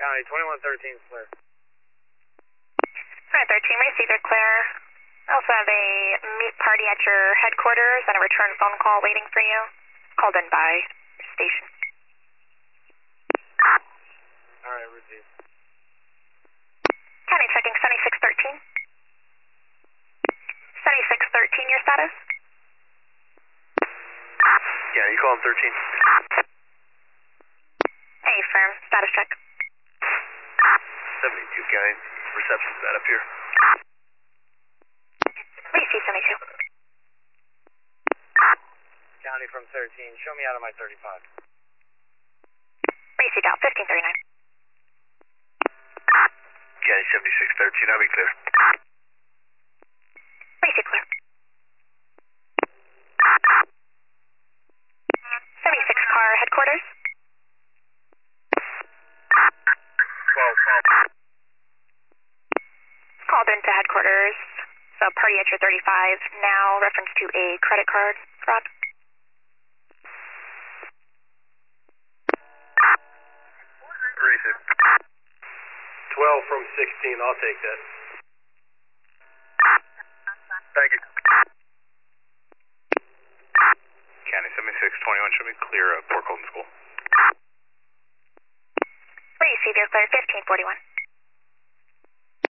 County 2113 is clear. 13, receive it clear. I also have a meet party at your headquarters and a return phone call waiting for you. Called in by your station. Alright, received. County checking 7613. 7613, your status? Yeah, you call him 13. Hey, firm. Status check. 72, County. Reception's bad up here. Receive 72. County from 13, show me out of my 35. Receive out 1539. County 7613, I'll be clear. Receive clear. 76 car headquarters. 12. Called into headquarters. So party at your 35 now, reference to a credit card fraud. Receive. 12 from 16, I'll take that. Thank you. County 7621, show me clear Port Colton School. Receive your clear 1541.